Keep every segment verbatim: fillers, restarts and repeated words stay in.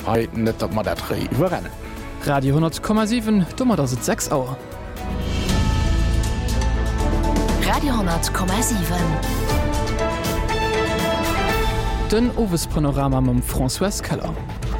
he net dat mat dat iwwerrennen. Radio hundert Komma sieben, dummer dat het sechs Auer. Radio hundert Komma sieben. Den Owespanorama mam François Keller.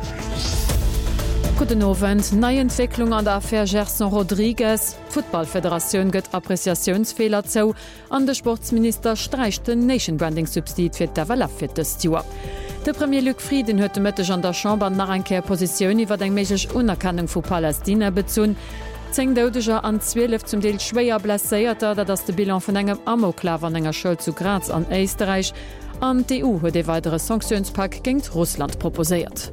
Guten Abend. Neue Entwicklung an der Affäre Gerson Rodriguez. Footballföderation gëtt Appreciationsfehler zou. An der Sportsminister streicht den Nation Branding Substitut fir d'Avalaf fir des Jahr. Der Premier Luc Frieden huet mëtteg an der Chambre nach enkeer Position iwwer eng méigch Unerkennung vu Palästina bezun. Zeng Daudeger an zwölf zum Deel schwéier blesséierter, dat ass de Bilan vun engem Amoklav an enger Schuld zu Graz an Österreich. An D U huet e weitere Sanktionspak géint Russland proposéiert.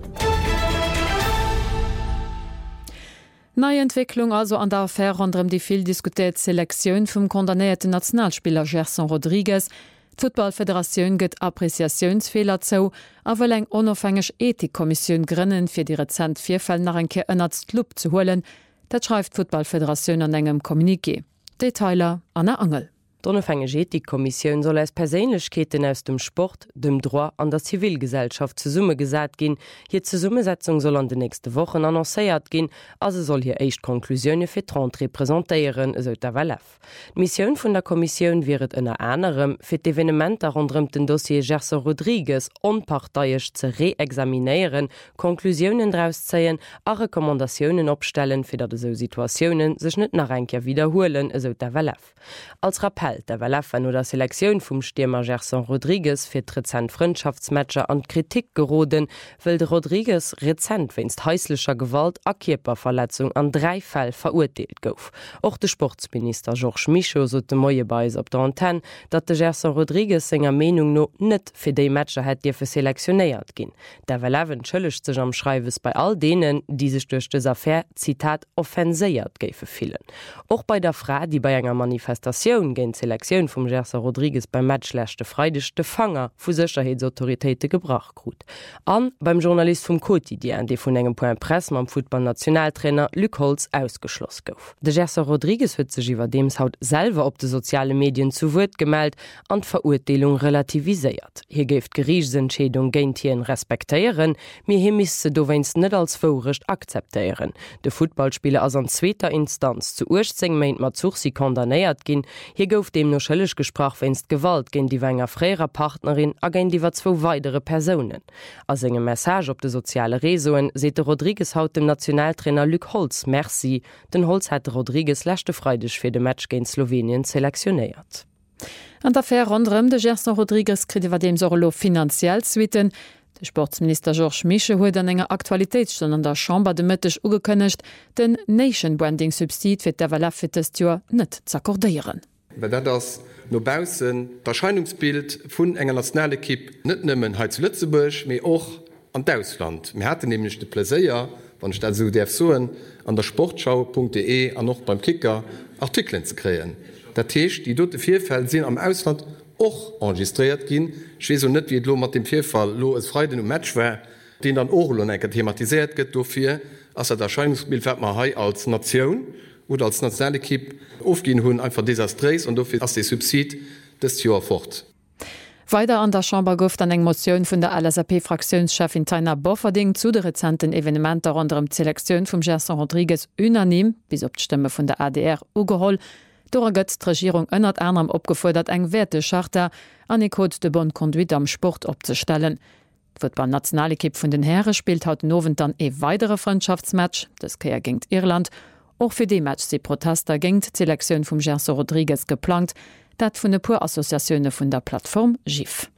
Neue Entwicklung also an der Affäre rondem die viel diskutiert Selektion vum kondamnéierten Nationalspieler Gerson Rodriguez. Footballföderation gëtt Appreciationsfehler zou, awer eng onofhängeg Ethikkommission grënnen fir die Rezent Vierfäll nach enke ënnert Club zu holen, dat schreibt Footballföderation an engem Kommuniqué. Detailer an der Angel. D'onofhängege Ethikkommission soll als Persönlichkeiten aus dem Sport, dem Droit an der Zivilgesellschaft zu Summe gesat gin. Hier zur Summesetzung soll an de nächste Wochen annoncéiert gin, also soll hier echt Konklusionen fir Trant repräsentieren, so der Walaf. Die Mission vun der Kommission wäret ënner anderem fir d'Evenementer rundum den Dossier Gerson Rodriguez onparteiisch ze reexaminieren, Konklusionen draus zeien, a Rekommandationen opstellen, fir dat so Situationen sech net nach enker wiederholen, so der Walaf. Als Rappel der Walaffen oder Selektion vum Stürmer Gerson Rodriguez fir d'Rezent Freundschaftsmatscher an Kritik geroden, will de Rodriguez rezent wennst häuslicher Gewalt a Kierperverletzung an drei Fäll verurteilt gouf. Och de Sportsminister Georges Michaud so de Moie Beis op der Antenne, dat de Gerson Rodriguez senger Menung no net fir déi Matscher het Dir fir selektionéiert ginn. Der Walaffen schëllecht sech am Schreiwes bei all denen, die sech durch des Affaire, Zitat, offenséiert géife fielen. Och bei der Frau, die bei enger Manifestation gen Selektion vum Gerson Rodriguez beim Matchlächte Freideg de Fanger vu Sicherheitsautoritéite gebracht grut. An beim Journalist vum Quotidien, de vun engem Point Press am Football-Nationaltrainer Luc Holz ausgeschloss gouf. De Gerson Rodriguez huet sech iwwer dems haut selver op de soziale Medien zu Wort gemeldt an d'Verurteilung relativiséiert. Hier géft Gerichtsentschiedung géint hien respektéieren, mir hi misse do wennst net als vorrecht akzeptéieren. De Footballspieler as an zweter Instanz zu Urzeng meint mat Zug sie kondamnéiert ginn. Hier gouf dem no schëllech gesprach wennst Gewalt gin die wenger fréer Partnerin a gen diwer zwo weitere Personen. As engem Message op de soziale Resoen sete Rodriguez haut dem Nationaltrainer Luc Holz Merci, den Holz hat Rodriguez lächte freidech fir de Match géint Slowenien selektionéiert. An d'Affaire rondem de Gerson Rodriguez krit iwwer dem Sorlo finanziell zwiten. De Sportsminister Georges Michaud huet an enger Aktualitätsstunde an der Chambre de Mëttech ugekënnecht, den Nation Branding Substitut fir d'Avalaf fir des Jahr net zakkordéieren. Weil dat das nobausen d'Erscheinungsbild vun enger nationale Kipp net nëmmen he zu Lützeburg, méi och an d'Ausland. Mir hatte nämlich de Pläéier, wann dat so derf soen an der Sportschau punkt de an noch beim Kicker Artikeln ze kreen. Dat Teech, die dote Vierfäll sinn am Ausland och enregistriert ginn, schwe so net wie lo mat dem Vierfall lo es Freiden um Match wär, den dann Orlo enker thematisiert gëtt dofir, ass er d'Erscheinungsbild fährt man hei als Nationun oder als nationale Kipp ofgin hunn einfach desastrés und dofir ass de Subsid des Joer fort. Weiter an der Chambre gouft an eng Motion vun der L S A P-Fraktionschefin Taina Bofferding zu de rezenten Evenementer anderem Selektion vum Gerson Rodriguez unanim bis op d'Stëmme vun der A D R ugeholl. Dore gëtt d'Regierung ënnert Änerm opgefordert eng Wertecharter an e Code de bonne Conduite am Sport opzustellen. Wird beim nationale Kipp vun den Herre spielt haut Nowen dann e weitere Freundschaftsmatch, das Keier gingt Irland. Auch für die Match sie Protester gingt Selektion vum Gerson Rodriguez geplant, dat vun de Pur-Assoziationune vun der Plattform G I F.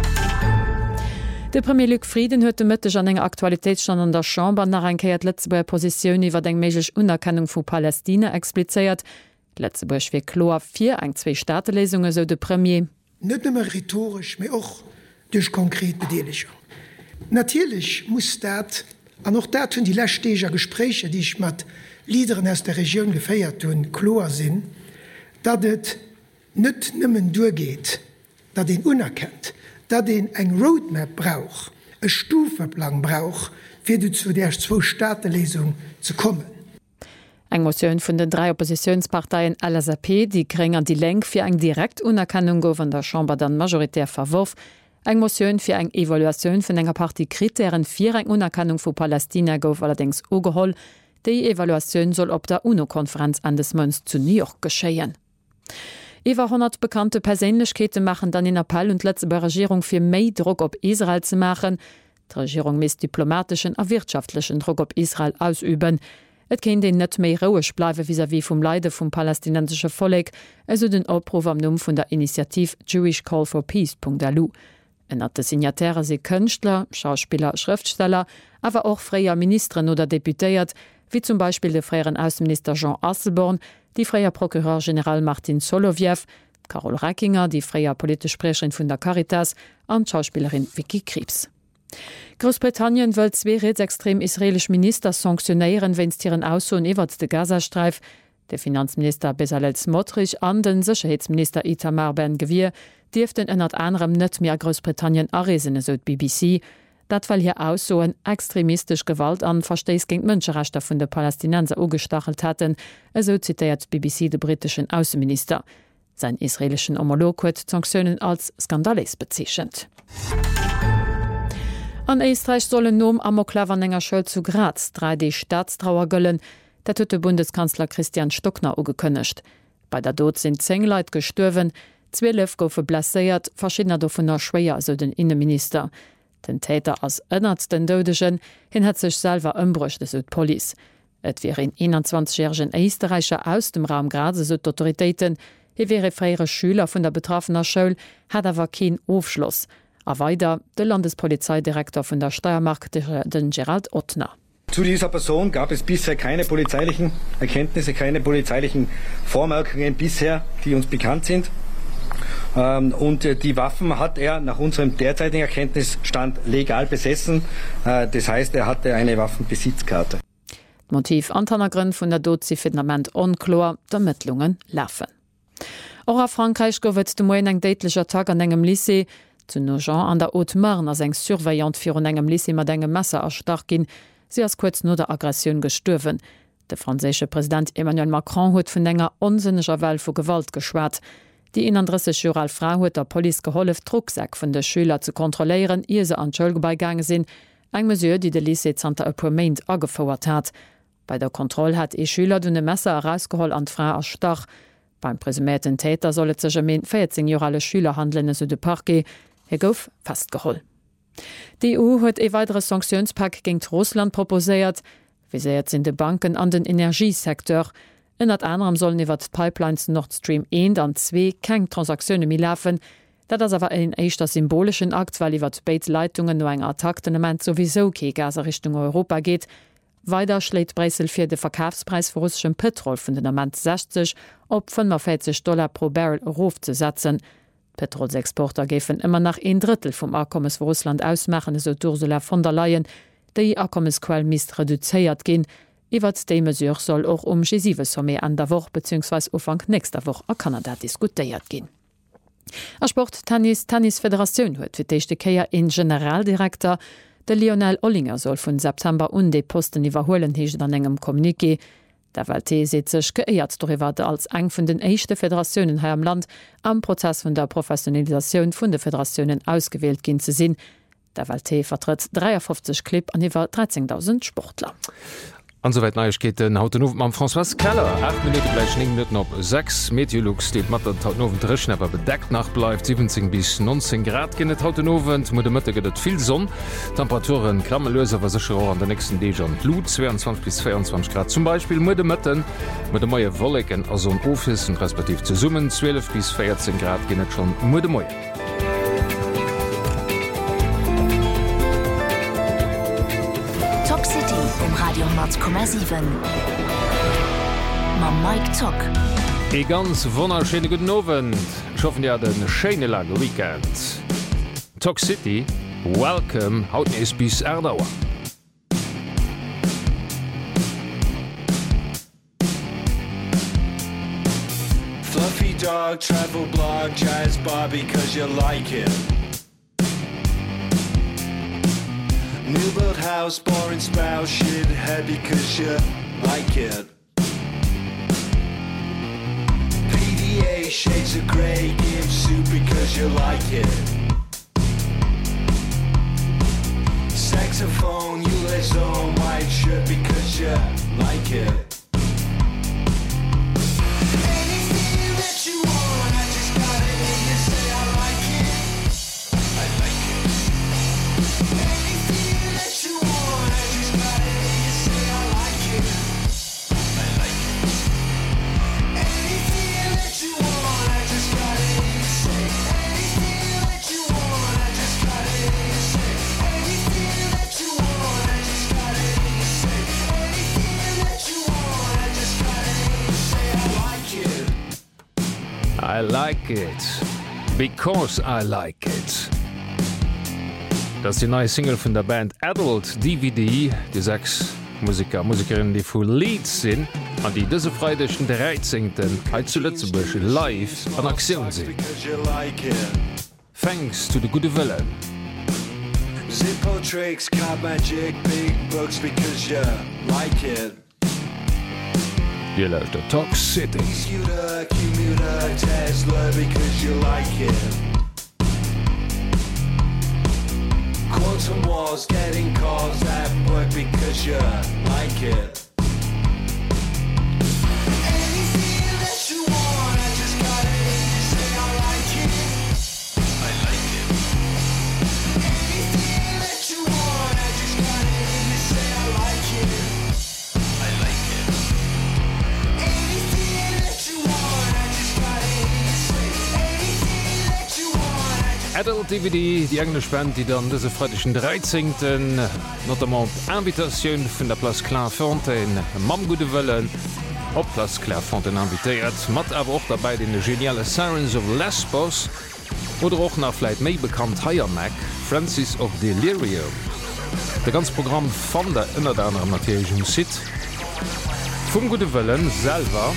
De Premier Luc Frieden huet de Mëtteg an enger Aktualitätsstand an der Chambre nach enkeiert Lettzeburger Positionioun iwwer eng méiglech Unerkennung vu Palästina expliziert. Lettzeburg fir Klo vier eng zwei Staatelesungen so de Premier. Net nëmmer rhetorisch méi och duch konkret bedeeliger. Natierlich muss dat an noch dat hunn die lächteger Gespräche, die ich mat Liederen aus der Region geféiert hun klar sinn, dat et net nëmmen durgeht, dat den unerkennt, dat den eng Roadmap brauch, e Stufeplan brauch, fir du zu der zwo Staatelesung zu kommen. Eng Motion vun den drei Oppositionsparteien L S A P, die kring an die Lenk fir eng direkt Unerkennung gouf an der Chambre dann majoritär verworf. Eg Moioun fir eng Evaluatioun vun enger Party Kriterien fir eng Unerkennung vu Palästina gouf allerdings ugeholl. Déi Evaluatioun soll op der UNO-Konferenz an des Mëns zu New York geschéien. Iwer hundert bekannte Perélechkete machen dann in Appell und letze Regierung fir méi Druck op Israel ze machen. Die Regierung miss diplomatischen a wirtschaftlichen Druck op Israel ausüben. Et kenint den net méi rouech bleiwe vis wie vum Leide vum palästinensesche Folleg, eso den Opruf am Numm vun der Initiativ Jewish Call for Peace punkt l u. Ennner de Signatäre se Kënchtler, Schauspieler, Schriftsteller, awer auch freier Ministeren oder Deputéiert, wie zum Beispiel de freieren Außenminister Jean Asselborn, die freier Prokureur General Martin Solovjew, Carol Reckinger, die freier politisch Sprecherin vun der Caritas an Schauspielerin Vicky Krebs. Großbritannien wëll zwee rechtsextrem israelisch Minister sanktionéieren, wenns ihren Ausun iwwer de Gazastreif. Der Finanzminister Bezalel Smotrich an den Sicherheitsminister Itamar Ben-Gvir dürften ënnert anderem net mehr Großbritannien areesene, so B B C. Dat weil hier aus so en extremistisch Gewalt an Verstees gegen Mënscherechter vun de Palästinenser ugestachelt hatten, eso zitiert B B C de britischen Außenminister. Sein israelischen Homolog huet Sanktionen als skandalös bezeechent. An Österreich sollen nom Amoklawer enger Schuld zu Graz drei D Staatstrauer gëllen, dat huet de Bundeskanzler Christian Stockner ugekënnecht. Bei der Dod sind zehn Leiit gestürwen, zwölf goufe blesséiert, verschiedener do vun der schwéier so den Innenminister. Den Täter ass ënnert den Dodegen hin hat sech selver ëmbrucht des Poli. Et wäre in einundzwanzigjährigen Österreicher aus dem Raum Graz so Autoritäten, he wäre freiere Schüler vun der betroffener Schoul, hat awer kein Aufschluss. A weiter der Landespolizeidirektor von der Steiermark, den Gerald Ottner. Zu dieser Person gab es bisher keine polizeilichen Erkenntnisse, keine polizeilichen Vormerkungen bisher, die uns bekannt sind. Und die Waffen hat er nach unserem derzeitigen Erkenntnisstand legal besessen. Das heißt, er hatte eine Waffenbesitzkarte. Motiv Antanergrund von der Dozi Finament onklor, Ermittlungen laufen. Auch auf Frankreich gowet de moien eng deitlicher Tag an engem Lycée. Zu Nogent an der Haute-Marne as eng Surveillant fir un engem Lycée mat engem Messer erstark gin, sie as kurz no der Aggression gestürwen. Der franzésche Präsident Emmanuel Macron huet vun enger onsinniger Well vu Gewalt geschwert. Die inandresseg Jural Frau huet der Poli geholf Drucksäck vun de Schüler zu kontroléieren, ehe se an Schëll beigange sinn, eng Mesure, die de Lycée Santa Epourmaint agefauerert hat. Bei der Kontrolle hat e Schüler dunne Messer herausgeholl an d'Frau erstach. Beim presumierten Täter sollet sech em vierzehn Jahre Schüler handeln so de Parquet, er gouf festgeholl. Die E U huet e weitere Sanktionspack gegen Russland proposéiert, wie seiert sinn de Banken an den Energiesektor. Ennner anderem sollen iwwer Pipelines Nord Stream eins an zwei keng Transaktionune mi läfen, dat ass awer en eichter symbolischen Akt, weil iwwer Beitleitungen no eng Attacktenement sowieso ke Gaser Richtung Europa geht. Weiter schlägt Bresel fir de Verkaufspreis vu russsischem Petrol vun den Amment sechzig op fünfundvierzig Dollar pro Barrel Ruf zu setzen. Petrolsexporter gefen immer nach een Drittel vom Abkommens vu Russland ausmachen, so Ursula von der Leyen, déi Abkommensquell mist reduzéiert gin. Iwer de mesure soll auch um G sieben Somme an der Woche bzw. Ufang nächster Woche a Kanada diskutiert gin. A Sport Tennis Tennisföderationun huet fir d'échte Keier en Generaldirektor. De Lionel Ollinger soll vun September un de Posten iwwerhoelen heecht an engem Kommuniké. Der Welt se sech geéiert doiwwer als eng vun den eischchte Föderatiounen her am Land am Prozess vun der Professionalisaun vun de Föderatiounen ausgewählt ginn ze sinn. Der Welt vertritt dreiundfünfzig Klipp an iwwer dreizehntausend Sportler. Ansoweit Neuigkeiten hauten auf am François Keller. acht Minuten gleich Minuten op sechs. Meteorlux steht mat der Hautnoven dreschen, aber bedeckt nach bleibt siebzehn bis neunzehn Grad genet Hautenoven. Mo de Mëtte gedet viel Sonn. Temperaturen klammelöser was sech an der nächsten Dege an Blut zweiundzwanzig bis vierundzwanzig Grad. Zum Beispiel Mo de Mëtten mit de Moie Wollecken as un Office und respektiv zu summen zwölf bis vierzehn Grad genet schon Mo de Moie. Radio Komma sieben Ma Mike Zock. E ganz wonnerschöne guten Abend. Schaffen ja den schöne lange Weekend. Talk City, welcome, haut es bis Erdauer. Fluffy dog, travel blog, jazz Bobby, cause you like it. New build house, boring spouse, shit heavy cause you like it. P D A, shades of grey, give soup because you like it. saxophone, you lace on white shirt because you like it. Anything that you want, I just gotta hear you say I like it. I like it. Anything that you want, I just gotta hear you say I like it. I like it. Anything that you want, I just gotta hear you say. Anything that you want, I just gotta hear you say. Anything that you want, I just gotta hear you say. Anything that you want, I just gotta hear you say I like it. I like it because I like it. Das ist die neue Single von der Band Adult D V D, die sechs Musiker Musikerinnen, die full Leads sind, an die diese Freitag den dreizehnten heute zu Lützeburg live an Aktion sind. Thanks to the good villain. Zippo tricks, card magic, big books because you like it. Ihr läuft der Talk City. Computer, commuter, Tesla because you like it. Quantum walls, getting calls that work because you like it. Anything that you want, I just gotta hear you say I like it. I like it. Anything that you want, I just gotta hear you say I like it. I like it. Anything that you want, I just gotta hear you say. Anything that you want, I just Adult D V D, die englisch Band, die dann diese freitagischen dreizehnten notamment Invitation von der Place Clairefontaine Mam gute Wellen op Place Clairefontaine invitiert, mat aber auch dabei den geniale Sirens of Lesbos oder auch nach vielleicht méi bekannt Higher Mac, Francis of Delirium. Das ganze Programm von der inner der anderen natürlichen Sit vom gute Wellen selber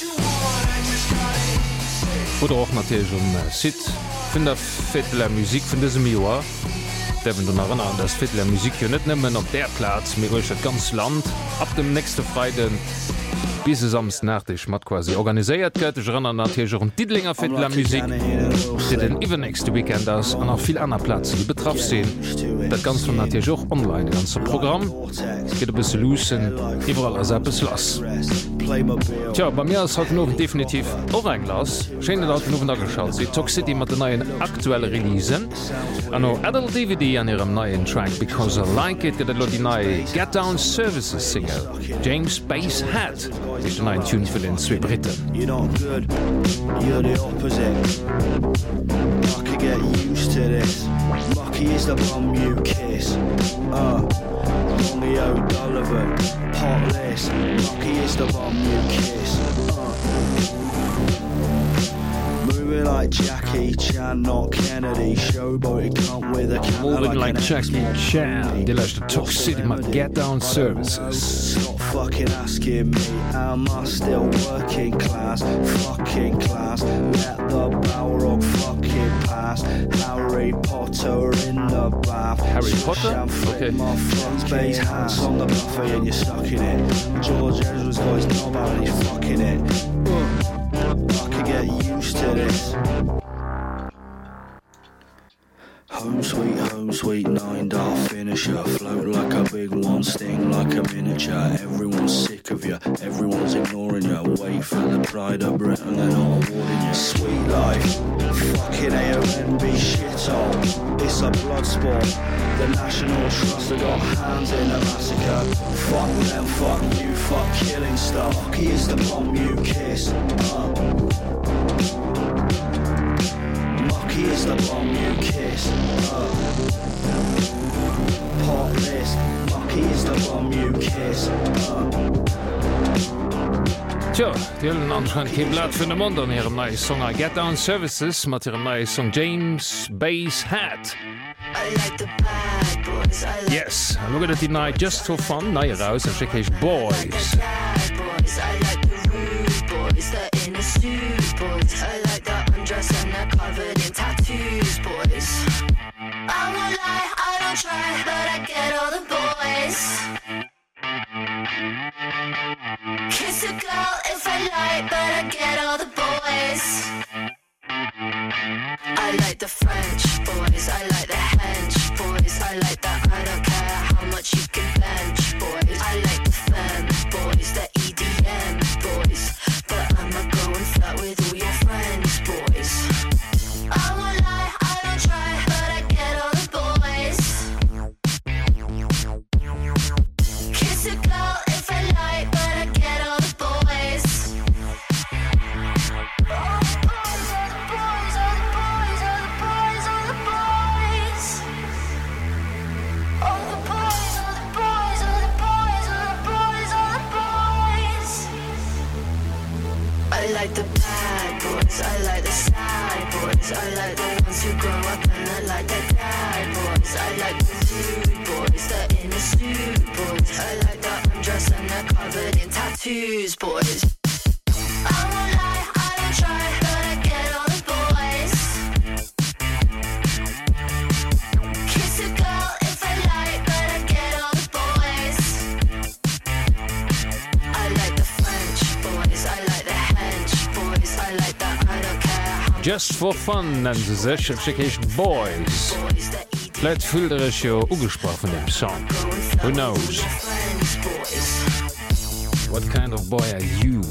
oder auch natürlich um Sit von der Vierteler Musik von diesem Jahr. Da wir noch erinnern, dass Vierteler Musik hier nicht nehmen auf der Platz, mir ruhig das ganze Land ab dem nächsten Freitag bis samstagnachtig mat quasi organisiert gëtt. Ich erinnere natürlich auch um Diedlinger Vierteler Musik, die den übernächste Weekend aus an auch viel andere Plätze, die betroffen sind. Das Ganze natürlich auch online, das ganze Programm. Es geht ein bisschen losen, überall ist ein bisschen los. Tja, bei mir ist heute noch definitiv auch ein Glas. Schön, dass ihr noch angeschaut habt. Talk City mit den neuen aktuellen Releasen. Und auch Adult D V D an ihrem neuen Track Because I Like It, geht die neue Get Down Services Single. James Bass Hat ist der neue Tune für den zwei Briten. You're not good, you're the opposite. I could get used to this. Lucky is the bum you kiss. Uh, Longy O'Donovan, potless. Lucky is the bum you kiss. Uh, moving like Jackie Chan, not Kennedy. Showboat come with a camera Moving like like Jackie Chan. Die lässt Talk City mit Get Down Services. Stop fucking asking me, am I still working class? Fucking class. Let the Balrog fucking pass. Harry Potter in the bath. Harry Potter? Okay. My front base hands on the buffet and you're sucking it. George Ezra's got his knob out and he's fucking it. I could get used to this. Home sweet, home sweet, nine dart finisher. Float like a big one, sting like a miniature. Everyone's sick of you, everyone's ignoring you. Wait for the pride of Britain, they're not awarding you. Sweet life, fucking A O N B shithole. It's a blood sport. The National Trust have got hands in a massacre. Fuck them, fuck you, fuck killing stuff. He is the bomb you kiss. Uh. Mucky is the bomb you kiss. Uh. Pot this. Mucky is the bomb you kiss. Uh. Tja, die haben anscheinend kein Blatt für den Mund an ihrem neuen Song Get Down Services mit ihrem neuen Song James Bass Hat. Yes, look at the night just for fun. Neue raus und schick ich Boys. Try, but I get all the boys. Kiss a girl if I like, but I get all the boys. I like the French boys, I like the hench boys, I like that I don't care how like the bad boys, I like the sad boys, I like the ones who grow up and I like their dad boys, I like the rude boys, the in the suit boys, I like the undressed and they're covered in tattoos boys. I won't lie, I don't try, but I get all the boys. Kiss a girl if I like, but I get all the boys. I like the French boys, I like the hench boys, I like the I don't care how Just for fun nennen se sech Education Boys. boys that eat Läit füllderech jo ugesprach von dem Song. Who knows? friends boys. What kind of boy are you?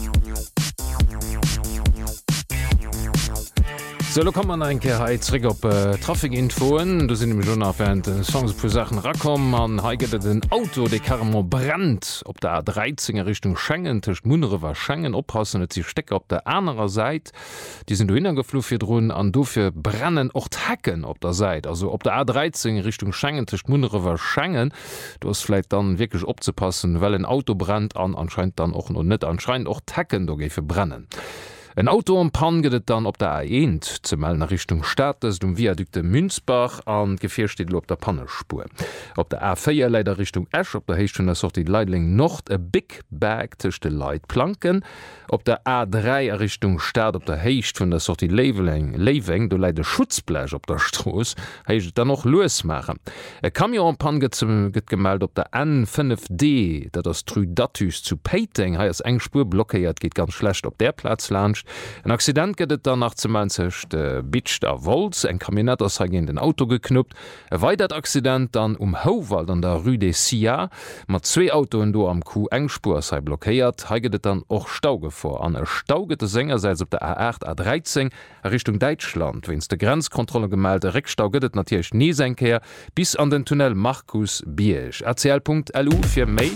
So, da kann man enke heizrig op äh, Trafikinfoen, du sind im schon auf äh, Songs pro Sachen rakom, an heiget den Auto de Karmo brandt op der A dreizehn Richtung Schengen tischcht Munere war Schengen oppassen sie stecke op der anderer Seite, die sind du hingeflufir drohen an dofir brennen och hacken op der Seite, also op der A dreizehn Richtung Schengen tischcht Munere war Schengen, du hast vielleicht dann wirklich opzupassen, weil ein Auto brennt an anscheinend dann auch noch net anscheinend auch tacken do gefe brennen. Ein Auto am Pan gedet dann op der A eins zum nach Richtung Staates um Viadukte Münzbach an Gefähr steht op der Pannespur. Op der A vier leider Richtung Esch, op der Hecht schon der die Leidling Nord e Big Bag tischchte Leitplanken. Op der A drei Richtung Staat op der Hecht von der Sorti Leveling Leving du leide Schutzblech op der Stroß hecht dann noch losmachen. E Kamion am Pan get gemeldet op der N fünf D, dat das Trudatus zu Peiting ha als eng Spur blockiert geht ganz schlecht op der Platz lacht. Ein Accident gëtt dann nach zemanzecht äh, Bitcht a Volz, eng Kabinett ass hagin den Auto geknuppt. E weitert Accident dann um Howald an der Rue des Sia, mat zwee Autoen do am Ku engspur sei blockéiert, haget dann och Stauge vor. An e staugete Sängerseits op der A acht A dreizehn Richtung Deutschland, wenns de Grenzkontrolle gemeldete Reckstau gëtt natierch nie senkeer bis an den Tunnel Markus Bierch. Erzählpunkt L U fir Mei.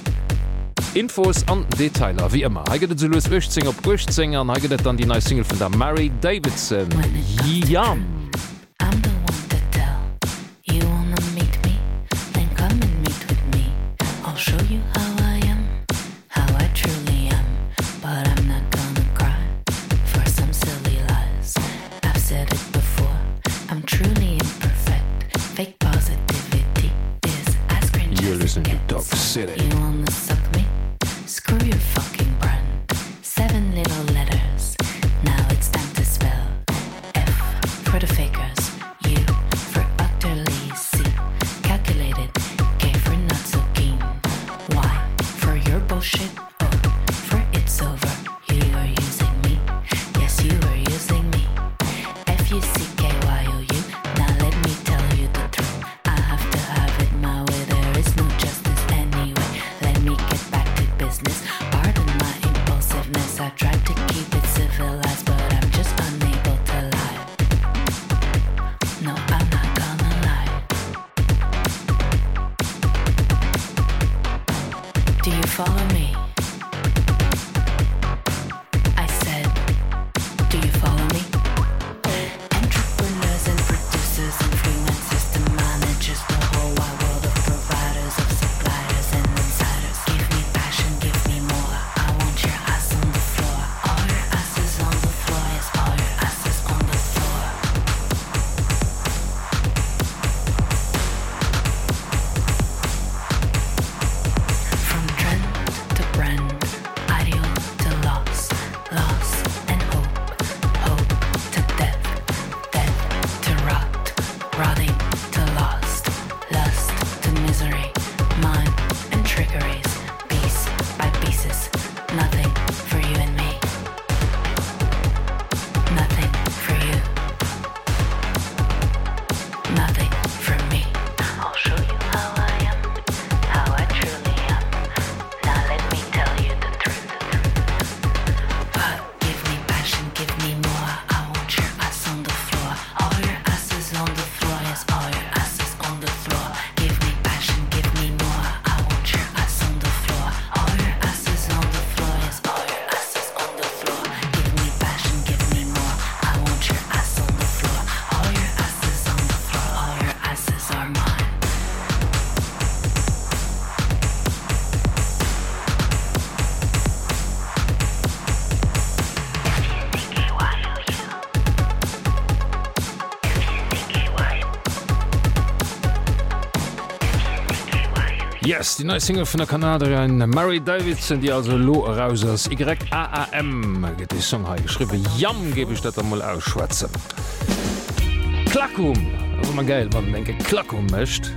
Infos an Detailer wie immer haget ze los achtzehn op achtzehn an haget dann die neue Single von der Mary Davidson Yam. I'm the one to tell you wanna meet me, then come and meet with me. I'll show you how I am, how I truly am, but I'm not gonna cry for some silly lies. I've said it before, I'm truly imperfect. Fake positivity is as cringe You're as listening it to gets. Dog City. You wanna suck me? Screw your fucking brand. Seven little letters. Now it's time to spell. F for the fakers. U for utterly. C calculated. K for not so keen. Y for your bullshit. O for it's over. You are using me. Yes, you are using me. F U C K Y O U. Now let me tell you the truth. I have to have it my way. There is no justice anyway. Let me get back to business. Pardon my impulsiveness. I tried to keep it civilized, but I'm just unable to lie. No, I'm not gonna lie. Do you follow me? I said, do you follow me? Entrepreneurs and producers and freelance system managers, the whole wide world of providers, of suppliers and insiders. Give me passion, give me more. I want your ass on the floor. All your asses on the floor, yes, all your asses on the floor. From trend to brand. Yes, die neue Single von der Kanadierin Mary Davidson, die also lo raus aus Y A A M geht die Song geschrieben. Jam gebe ich das mal ausschwätzen. Klackum, also mal geil, man denke Klackum möchte.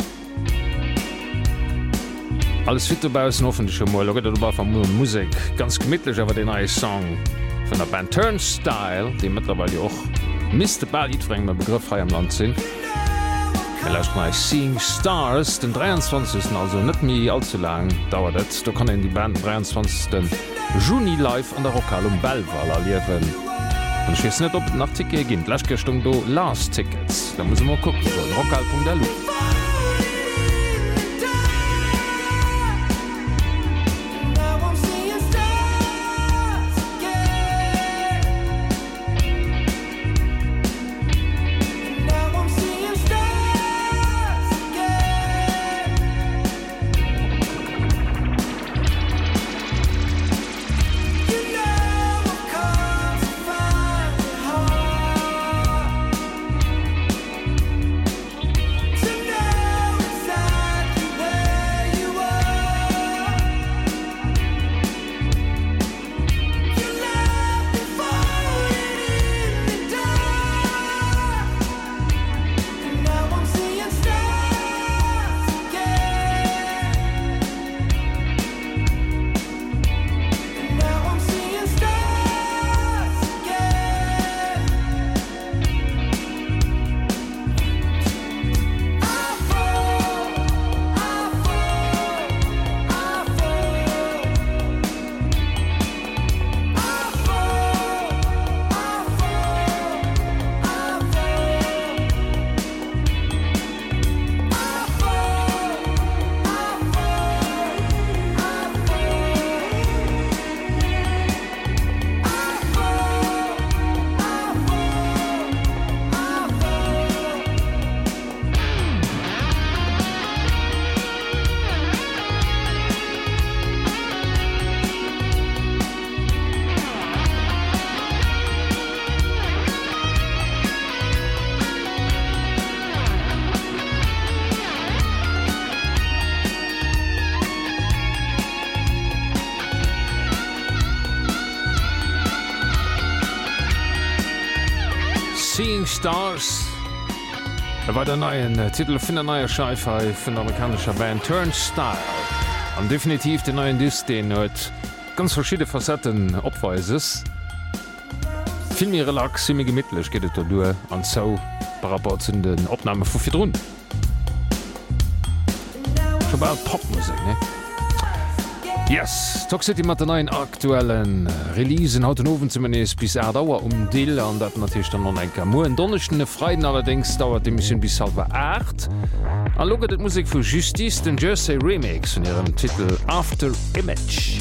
Alles fit dabei ist hoffentlich schon mal. Leute, dabei von Musik ganz gemütlich, aber den neue Song von der Band Turnstile, die mittlerweile auch Mister Ballitfrängen mit Begriff frei am Land sind. Lauscht mal Seeing Stars, den dreiundzwanzigsten also nicht mehr allzu lang dauert es. Da kann in die Band dreiundzwanzigsten Juni live an der Rockhalle um Belval erleben. Und ich weiß nicht, ob nach Ticket geht. Letzte Stunde da Last Tickets. Da muss ich mal gucken. So, rockhalle punkt d e l u. Seeing Stars. Er war der neuen äh, Titel von der neuen Sci-Fi von der amerikanischen Band Turnstile. Und definitiv den neuen Disc, den hat ganz verschiedene Facetten abweises. Viel mehr relax, ziemlich gemütlich geht es da durch. Und so bei rapport zu den Aufnahmen von vier Runden. Schon bald Popmusik, ne? Yes, Talk City mat den neuen aktuellen Releasen haut den Ofen zumindest bis er dauer um Deal an dat natürlich dann noch enker Mo en donnechten Freiden allerdings dauert de Mission bis halber acht. An loget et Musik vu Justice den Jersey Remix von ihrem Titel After Image.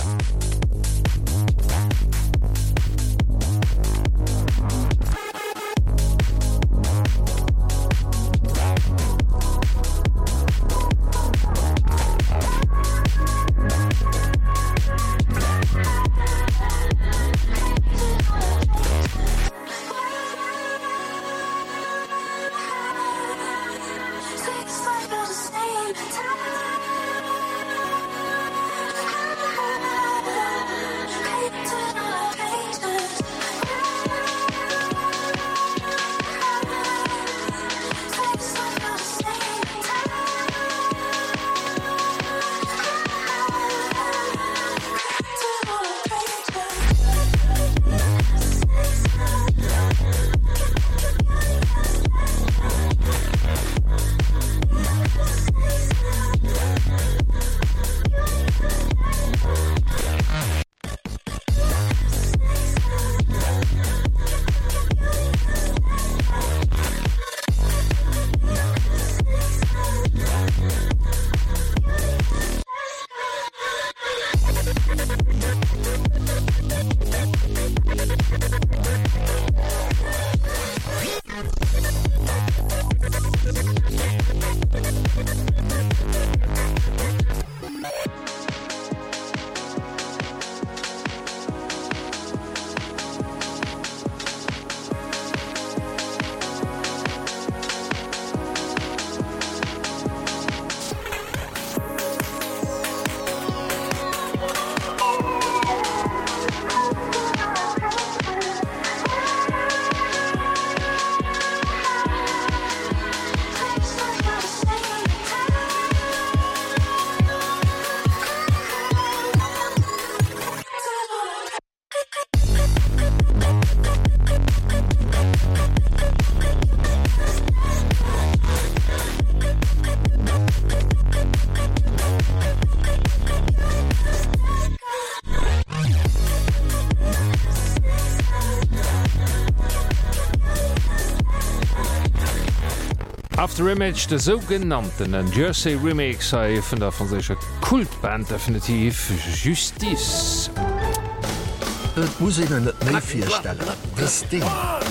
After Image de sogenannten en Jersey Remix sei vun der franzéscher Kultband definitiv Justice. Et muss ihnen net méi firstellen. Das Ding.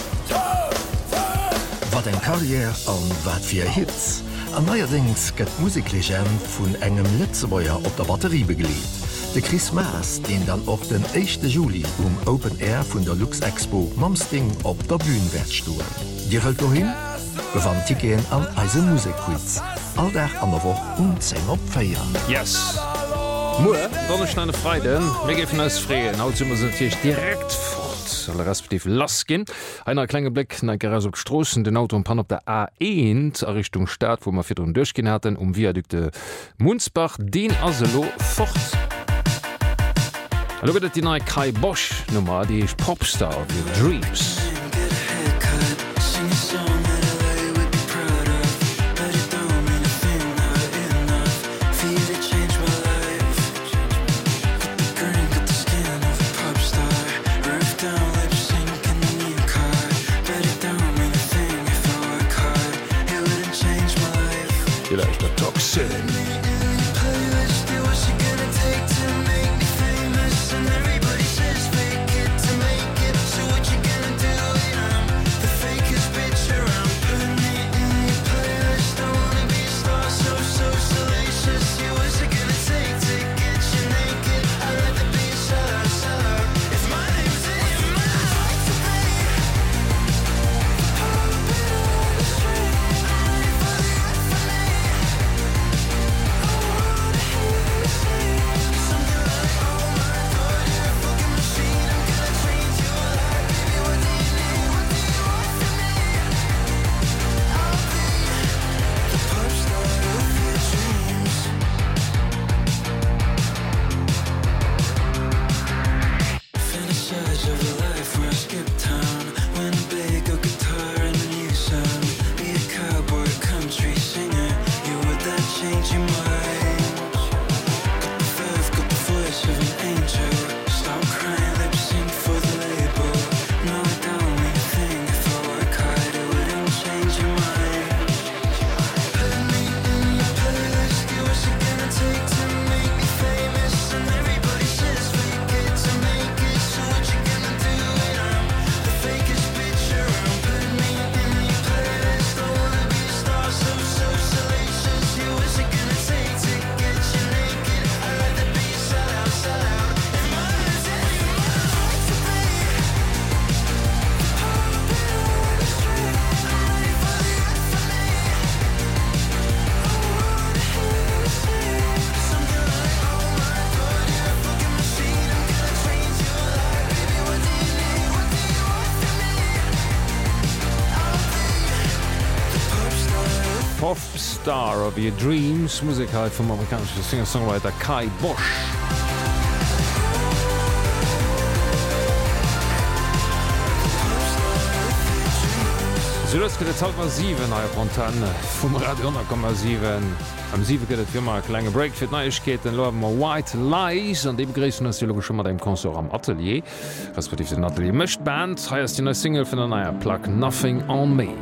Wat en Karriere an wat fir Hits. An neuerdings gëtt Musiklegend vun engem Letzebäier op der Batterie begleet. De Chris Maas, den dann och den echten Juli um Open Air vun der Lux Expo Mamsting op der Bühnenwert stuen. Dir hëlt do hin? Bewan Tikeen an eise Musikquiz. Alldach an der Woch um zehn op Feier. Yes. Mo Donnerstande Freiden mé gifen als Freien Autoch direkt fort respektiv lass gin. Einer klenge Blick na Gerastrossen den Auto Pan op der A eins a Richtung Staat, wo man fir un durchgin hatten um Viadukte Munzbach den Aselo fort. Hallo gët die neue Kai Bosch Nummer die ich Popstar wie Dreams. Vielleicht der Toxin. Popstar of your Dreams, Musiker vom amerikanischen Singer-Songwriter Kai Bosch. So das geht jetzt halb sieben euer Fontane vom Radio null Komma sieben. Am sieben geht es immer ein kleiner Break für die Neuigkeiten. Dann haben wir White Lies und die begrüßen uns natürlich schon mal im Konzert am Atelier. Respektiv den Atelier Mischt Band. Hier ist die neue Single von der neuen Plug Nothing on Me.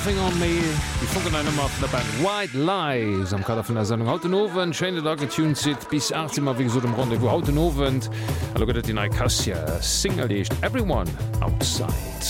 Nothing on me die Funken eine macht der Band White Lies am Kader von der Sendung Hautenoven Scheine da getuned sit bis achtzehn Mal wie so dem Runde wo Hautenoven hallo gehört die Naikassia Single ist Everyone Outside.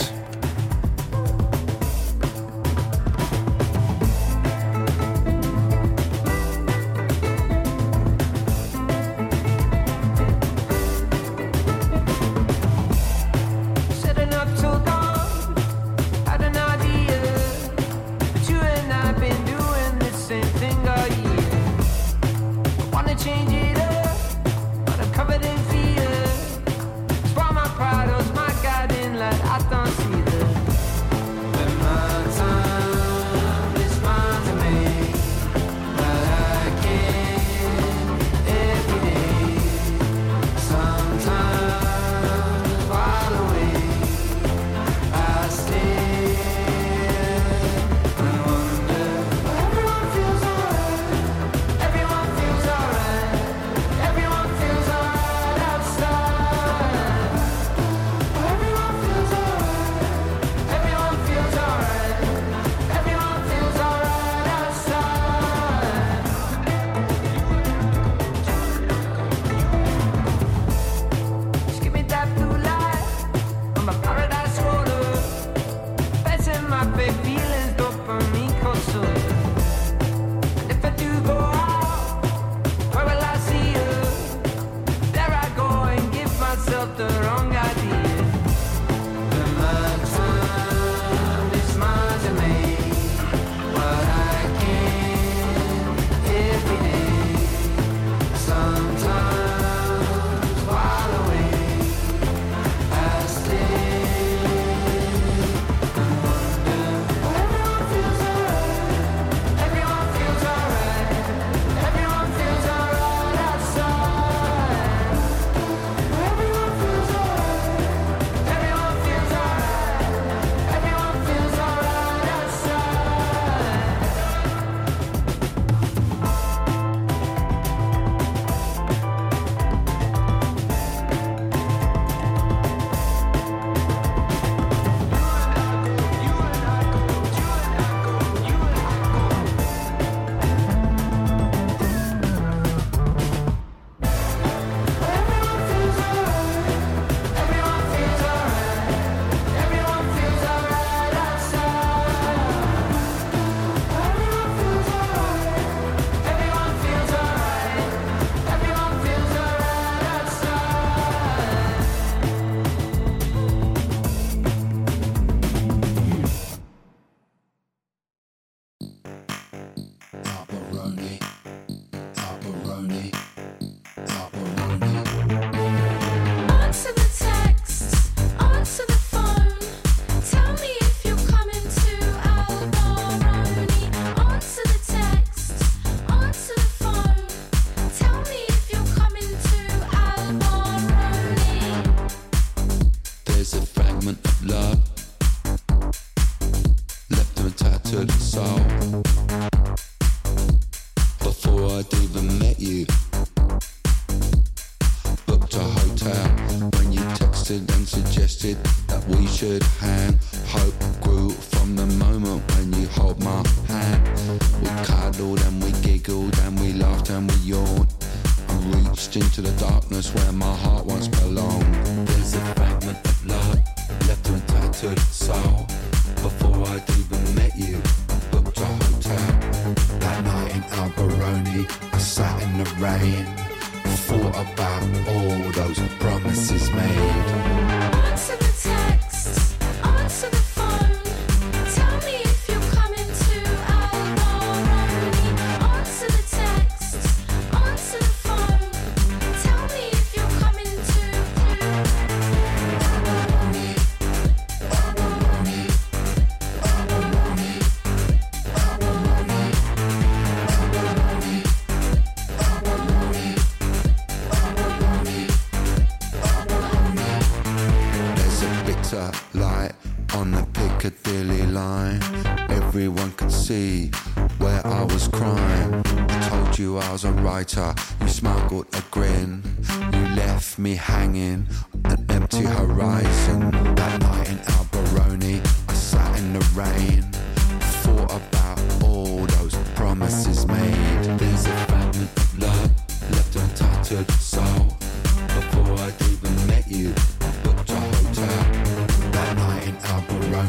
You smuggled a grin. You left me hanging an empty horizon. That night in Alberoni, I sat in the rain.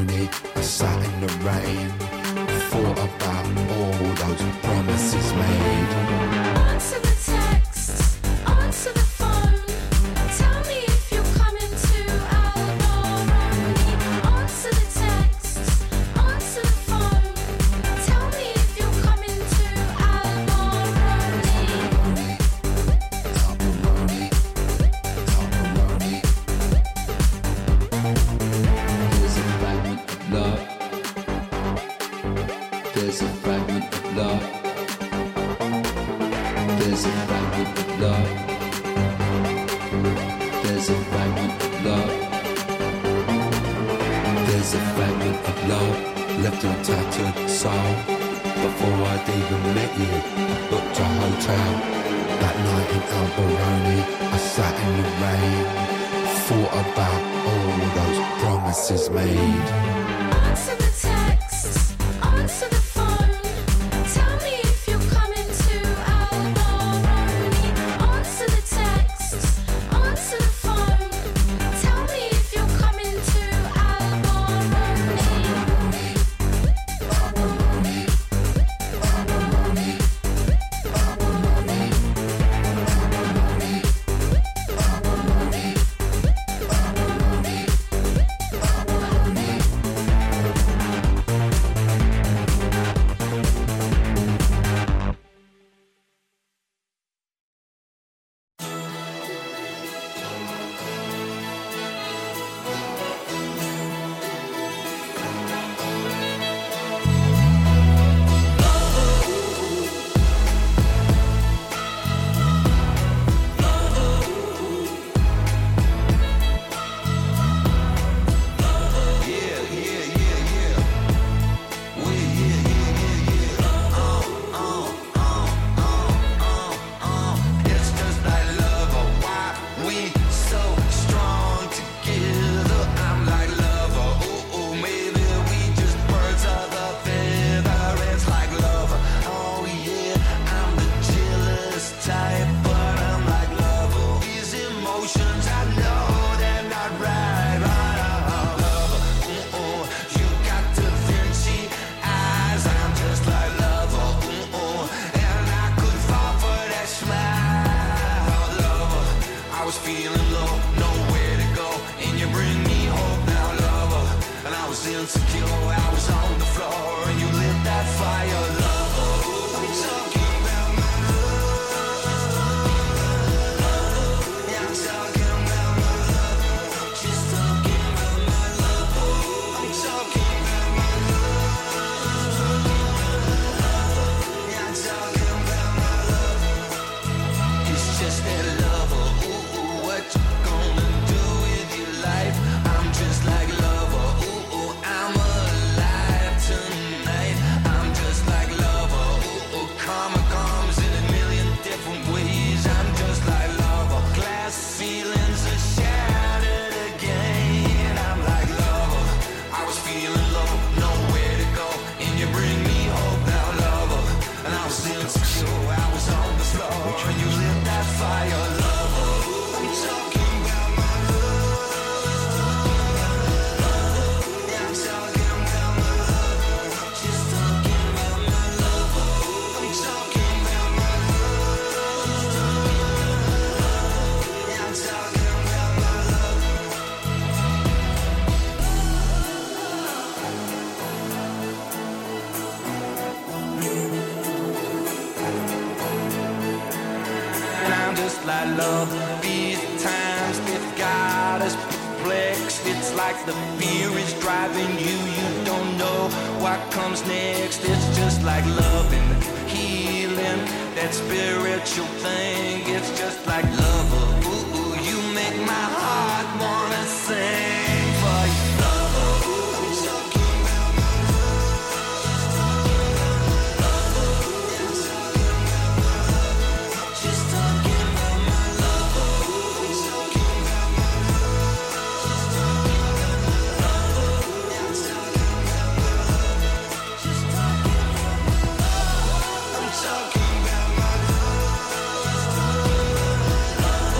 pepperoni. I sat in the rain, thought about all those promises made. Answer the text, answer the phone. Tell me if you're coming to Albaroni. Answer the text, answer the phone. Tell me if you're coming to Albaroni. Albaroni, Albaroni. There's a fragment of love. There's a fragment of love. There's a fragment of love. There's a fragment of love. There's a fragment of love left on tattered soul. Before I'd even met you, I booked a hotel. That night in Albaroni, I sat in the rain, thought about all those promises made. Answer the text, answer the phone. Tell me if you're coming to Albaroni. Answer the text, answer the phone. Tell me if you're coming to Albaroni. Albaroni, Albaroni, Albaroni, Albaroni, Albaroni, Albaroni, Albaroni. It's just like love, or why we so strong together. I'm like lover, ooh, ooh, maybe we just birds of the feather. It's like lover, oh yeah, I'm the jealous type, but I'm like lover. These emotions, I know they're not right, right, oh, lover, ooh, ooh, you got Da Vinci eyes. I'm just like lover, ooh, ooh, and I could fall for that smile, lover. I was feeling low, nowhere to go, and you bring me hope now, lover. And I was insecure, I was on the floor, and you lit that fire, lover. I'm talking about my love. Yeah, I'm talking about my love. Just talking about my love. I'm talking about my love. Yeah, I'm talking about my love. It's just that lover. Ooh, ooh, what you gonna do with your life? I'm just like lover. Ooh, ooh, I'm alive tonight. I'm just like lover. Ooh, ooh, karma comes in a million different ways. I'm just like lover. Glass ceilings are shattered again. I'm like lover. I was feeling low, nowhere to go, and you bring me hope now, lover. And I was insecure, I was on the floor, and you lit that fire, lover. I'm talking about my love. Yeah, I'm talking about my love. Just talking about my love. I'm talking about my love. Yeah, I'm talking about my love. And I'm just like love. These times they've got us perplexed. It's like the fear is driving you. You don't know what comes next. It's just like love and healing, that spiritual thing. It's just like love. Ooh, ooh, you make my heart wanna sing for you, lover. Ooh, I'm talking about my love. Just talking about my love. Ooh, I'm talking about my love.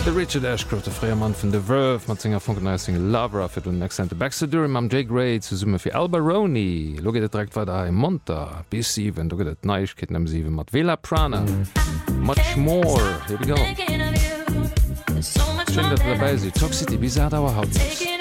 De Richard Ashcroft de Freiermann vun de Verve mat Singer Funkneising Lover fir den Accent Baxter Durham am Jake Gray ze summe fir Albaroni. Loget et direkt war da im Monter bis sieben, du get et Neichketten am sieben mat Vela Prana. Much more. Here we go. Schön, dat dabei si Toxicity bizarre dauer haut.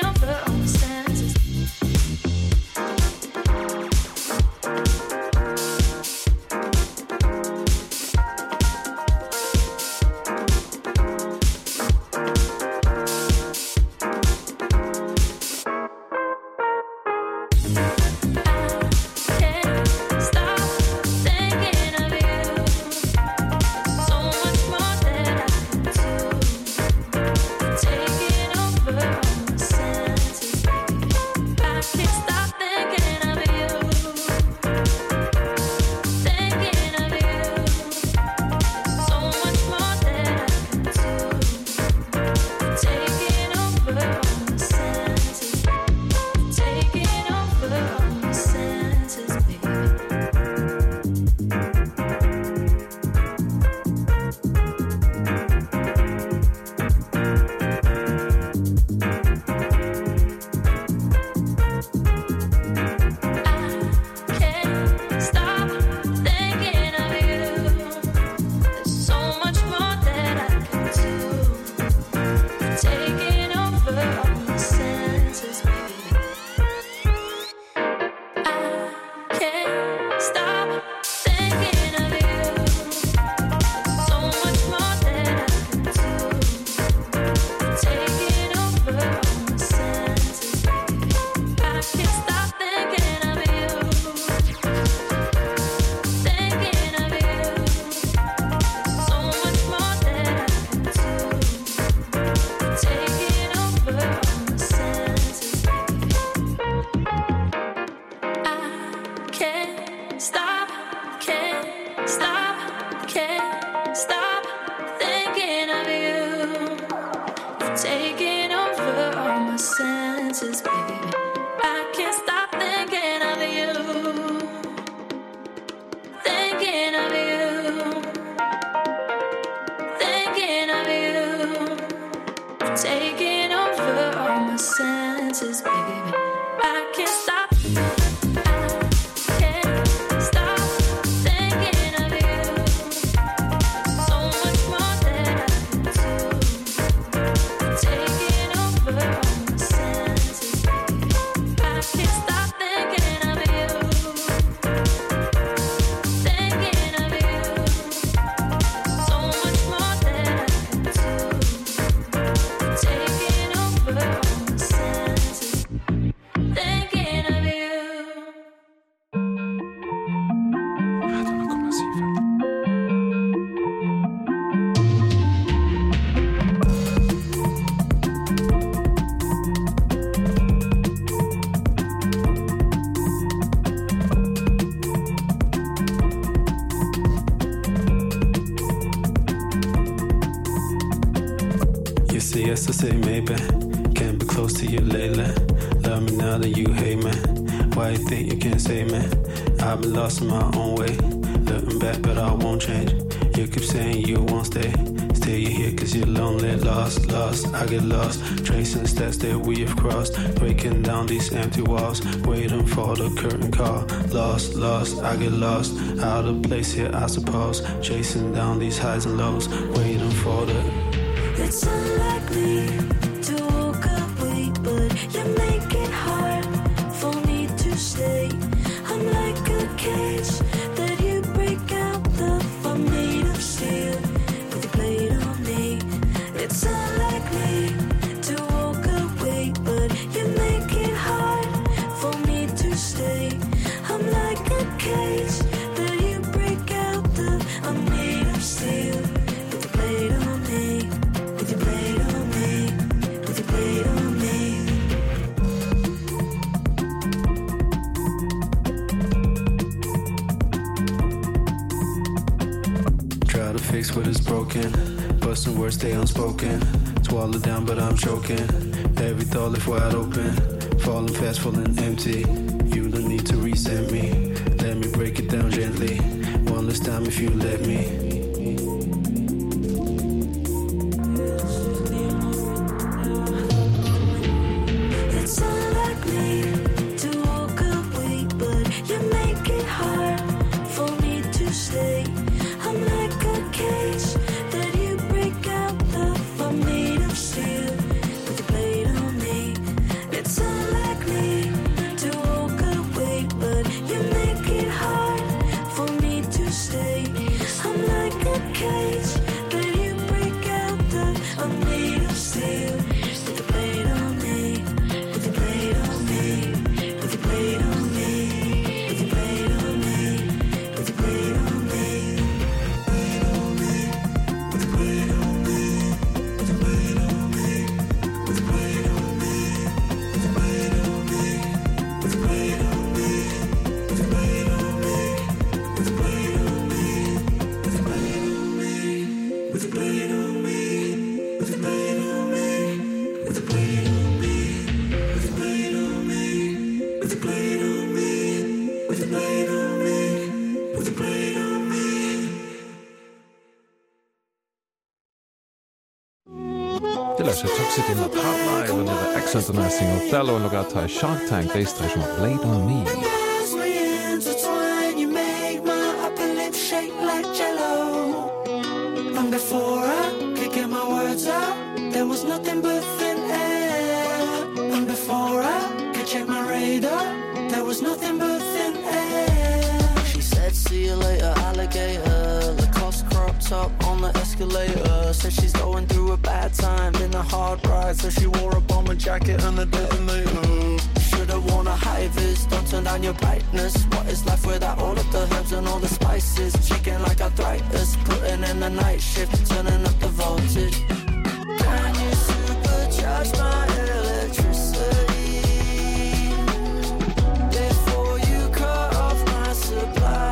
To say maybe can't be close to you lately. Love me now that you hate me. Why you think you can't say me? I've been lost in my own way, looking back but I won't change. You keep saying you won't stay. Stay you here cause you're lonely. Lost, lost, I get lost. Tracing steps that we have crossed, breaking down these empty walls, waiting for the curtain call. Lost, lost, I get lost. Out of place here I suppose. Chasing down these highs and lows, waiting for the. It's unlikely to walk away, but you make it hard for me to stay. I'm like a cage that you break out the I'm made of steel with a blade on me. It's unlikely to walk away, but you make it hard for me to stay. I'm like a cage that you break out the I'm made of steel with a blade on me. With your blade on me, with your blade on me. Try to fix what is broken, busting words stay unspoken. Swallow down but I'm choking. Every thought left wide open, falling fast, falling empty. You don't need to reset me. Let me break it down gently. One last time if you let me. Toxicity mat Hardline an ihre excellent Single Fellow und logar Teil Shark Tank Bastrich mat Blade on Me. As we intertwine, you make my upper lip shake like jello. Long before I could get my words out, there was nothing but thin air. And before I could check my radar, there was nothing but thin air. She said, see you later, alligator. Lacoste crop top on the escalator. Said she's going through a bad time, been a hard ride, so she wore a bomber jacket and a detonator. Should've worn a high vis, don't turn down your brightness. What is life without all of the herbs and all the spices? Chicken like arthritis, putting in the night shift, turning up the voltage. Can you supercharge my electricity before you cut off my supply?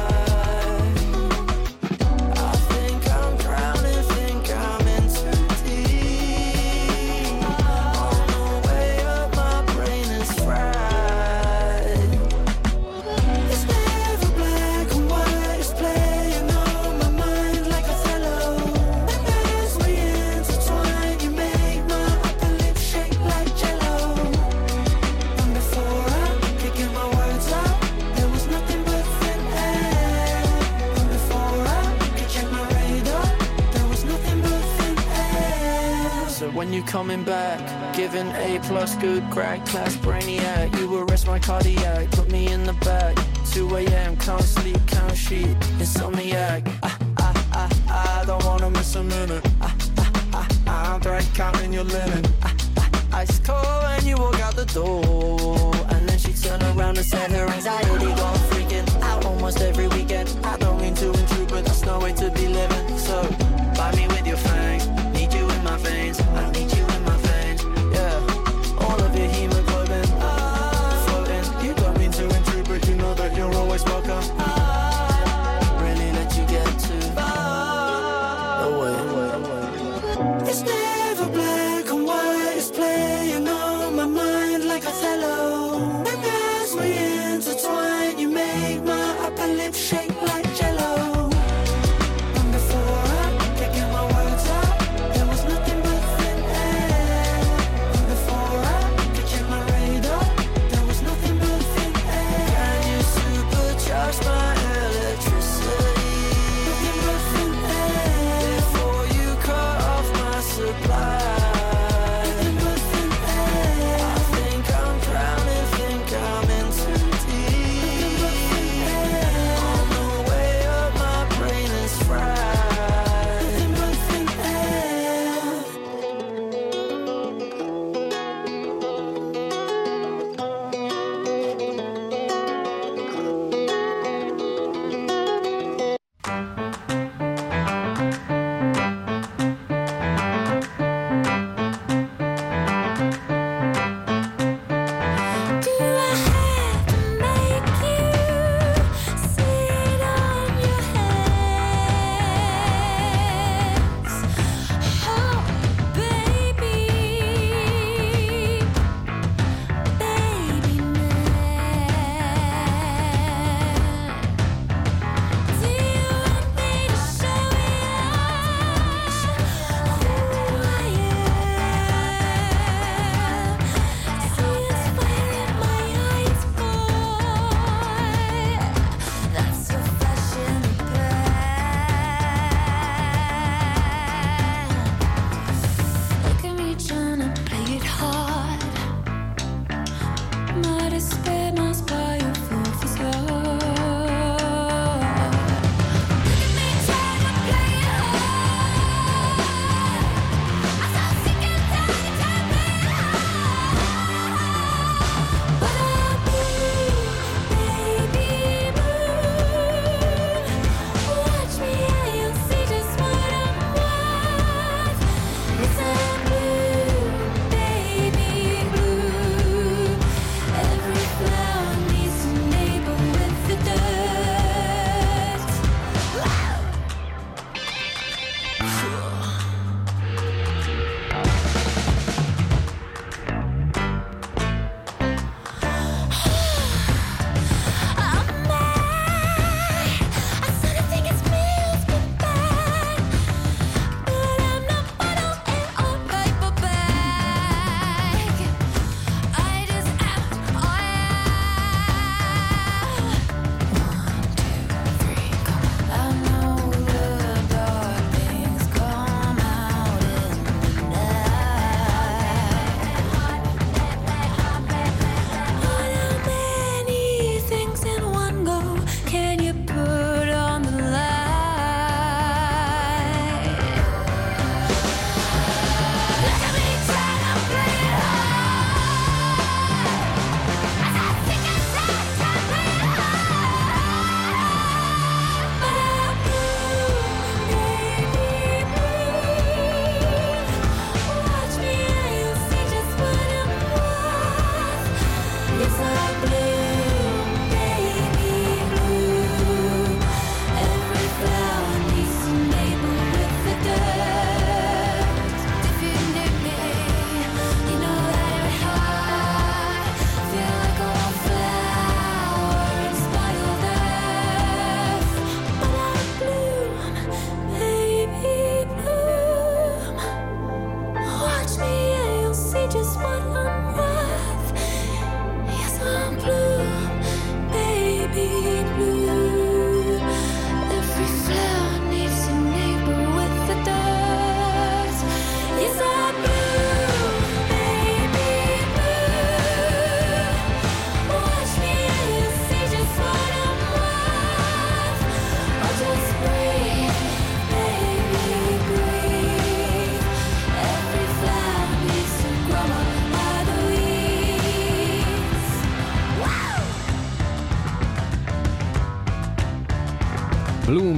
I think I'm drowning, think I'm in too deep. On the way up, my brain is fried. It's never black and white, it's playing on my mind like Othello. And as we intertwine, you make my upper lip shake like jello. And before I could get my words out, there was nothing but thin air. And before I could check my radar, there was nothing but thin air. So when you coming back, giving A plus good grad class brainiac, you arrest my cardiac, put me in the back. two a m can't sleep, can't sheet, insomniac. I, I, I, I don't wanna miss a minute. I, I, I, I'm right counting your linen. I, I, ice cold when you walk out the door. And then she turned around and said her anxiety got freaking out almost every weekend. I don't mean to intrude, but that's no way to be living. So buy me with your fangs, need you in my veins, I need you in my veins. Yeah, all of your hemoglobin floating. You don't mean to intrude, but you know that you're always welcome. Really let you get too far away. It's never black and white, it's playing on my mind like Othello. And as we intertwine, you make my upper lip shake like jello. And before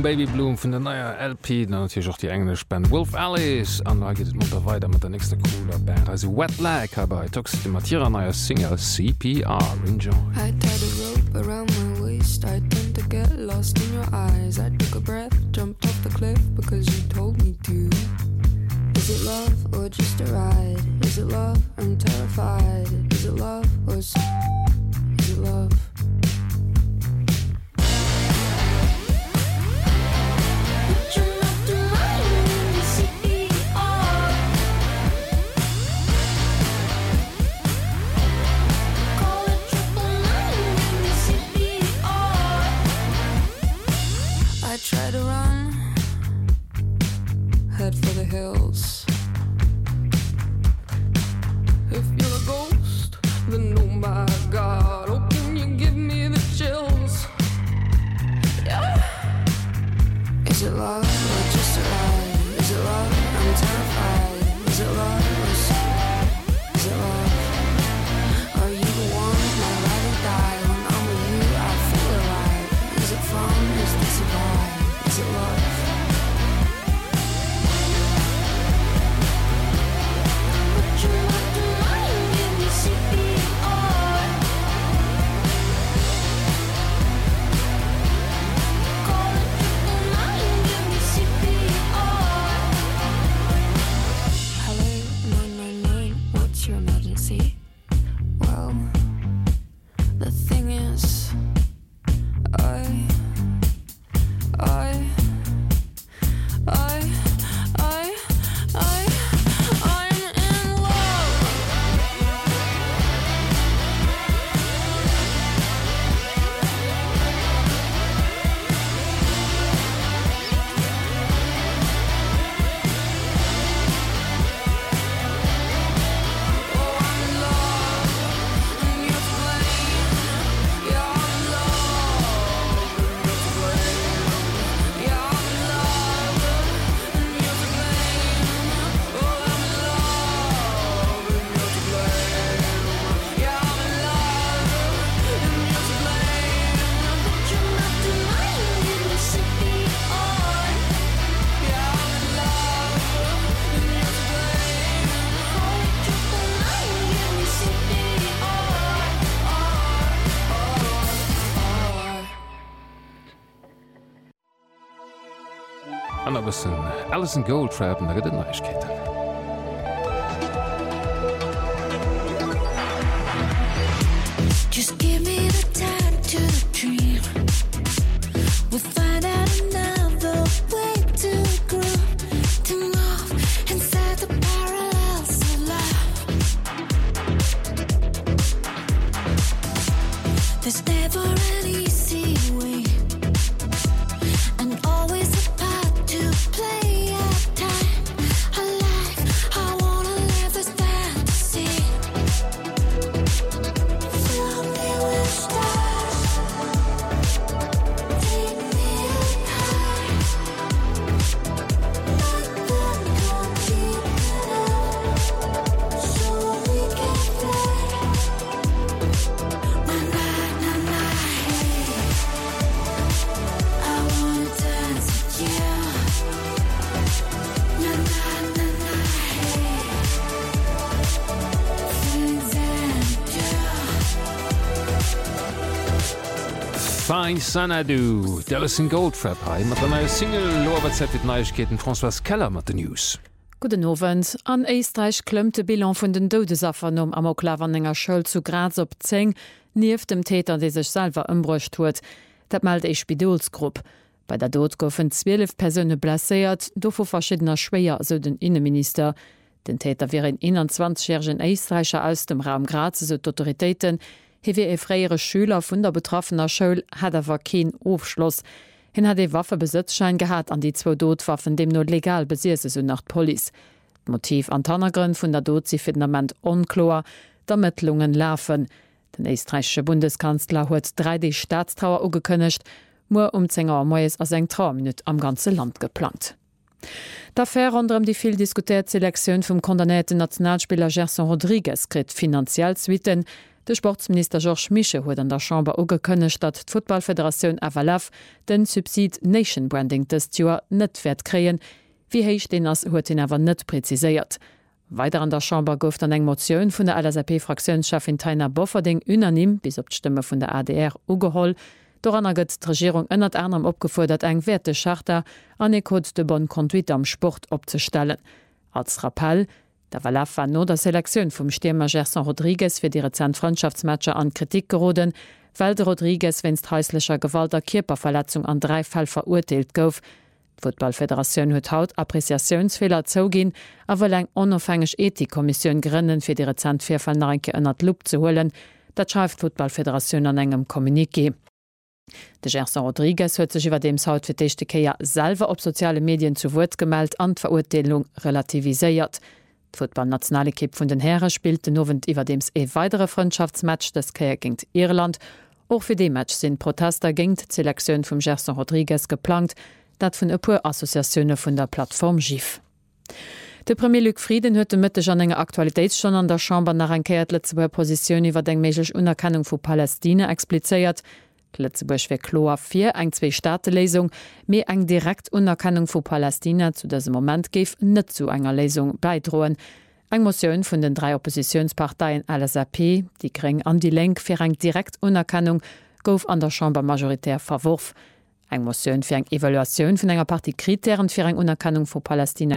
Baby Bloom vun der neuer L P natürlich auch die englisch Band Wolf Alice an Mutter weiter mit der nächste cooler Band also Wet Lag bei toxic die Matthira neuer Single C P R enjoy. I tied a rope around my waist I tend to get lost in your eyes I took a breath jumped off the cliff because you told me to. Is it love or just a ride? Is it love? I'm terrified. Is it love or is it love? I try to run head for the hills if you're a ghost then oh my god oh can you give me the chills yeah. Is it love or just a ride? Is it love? I'm terrified. Is it love or is, is it love? Are you the one my ride or die? When I'm with you I feel alive. Is it fun? Is this a vibe? Is it love? An Alison Goldtrappen der den Neuigkeiten. Just give me the time to dream. We'll find out another way to grow, to move inside the parallels of life. There's never an easy way, and always a path to play our time, a life I wanna live this fantasy. Fill me with stars, take me up high, make them come deep enough so we can fly. Na na na na hey, I wanna dance with you. Na na na na hey, things Fein Sanadu, Alison Goldtrap hai mat an Single Lowerzeit Neuigkeiten François Keller mat de News. Guten Abend. An Eistreich klemmte Bilan vun den Dodesaffernom am Oklawer enger Schëll zu Graz op Zeng, nief dem Täter, dé sech selver ëmbrucht huet. Dat meld eich Spidolsgrupp. Bei der Dod goufen zwölf Persönne blesséiert, do vu verschiedener Schwéier so den Innenminister. Den Täter wäre en einundzwanzigjährigen Eistreicher aus dem Raum Graz so d'Autoritéiten, he wie e freiere Schüler vun der betroffener Schoul hat awer keen Aufschloss. Hin hat e Waffebesitzschein gehat an die zwo Dodwaffen dem nur legal besiese so nach Police. Motiv an Tannergrünn vun der Dod sie finament onklor, d'Ermittlungen laufen. Den eistreichsche Bundeskanzler huet drei D Staatstrauer ugekënnecht, mo um Zénger Moes as eng Trauminut am ganze Land geplant. D'Affaire anderem die viel diskutiert Selektioun vum kondamnéten Nationalspieler Gerson Rodriguez krit finanziell Zwiten, De Sportsminister George Mische huet an der Chamber ugekënnecht, dat d'Footballföderatiun Avalaf den Subsid Nation Branding des Joer net werd kreien, wie héich den ass huet hin awer net preziséiert. Weiter an der Chamber gouft an eng Moioun vun der L S A P-Fraktionschefin Taina Bofferding unanim bis op d'Stimme vun der A D R ugeholl. Doranner gëtt d'Regierung ënnert Änem opgefuerdert eng werte Charter an e Code de bonne Conduite am Sport opzestellen. Als Rappel, der Walaf war no der Selektioun vum Stürmer Gerson Rodriguez fir die rezent Freundschaftsmatscher an Kritik geroden, weil de Rodriguez wennst häuslicher Gewalter Kierperverletzung an drei Fall verurteilt gouf. D'Footballföderatiun huet haut Appreciationsfehler zougin, awer eng onofhängeg Ethikkommissionun grënnen fir die rezent Vierfallnarke ënnert Lupp zu hullen, dat schreift Footballföderatiun an engem Kommuniké. De Gerson Rodriguez huet sech iwwer dems haut fir d'échte Keier selwer op soziale Medien zu Wort gemeldt an d'Verurteilung relativiséiert. D'Football-Nationalekipp vun den Herren spielte nowend iwwer dems e weidere Freundschaftsmatch des Keier ginint Irland. Och fir de Match sinn Protester géint d'Selektioun vum Gerson Rodriguez geplant, dat vun e puer Assoziatioune vun der Plattform Gif. De Premier Luc Frieden huet de Mëtteg an enger Aktualitéit schon an der Chamber nach enkeiert letzebuer Positionioun iwwer deng méiglech Unerkennung vu Palästina explizéiert. Letzebuerch fir Kloer fir eng zwee Staatelesung, méi eng direkt Unerkennung vu Palästina zu dësem Moment géif net zu enger Lesung beidroen. Eng Moioun vun den drei Oppositionsparteien L S A P, die Greng an die Lenk fir eng direkt Unerkennung gouf an der Chamber majoritär verwurf. Eng Moioun fir eng Evaluatioun vun enger Party Kriterien fir eng Unerkennung vu Palästina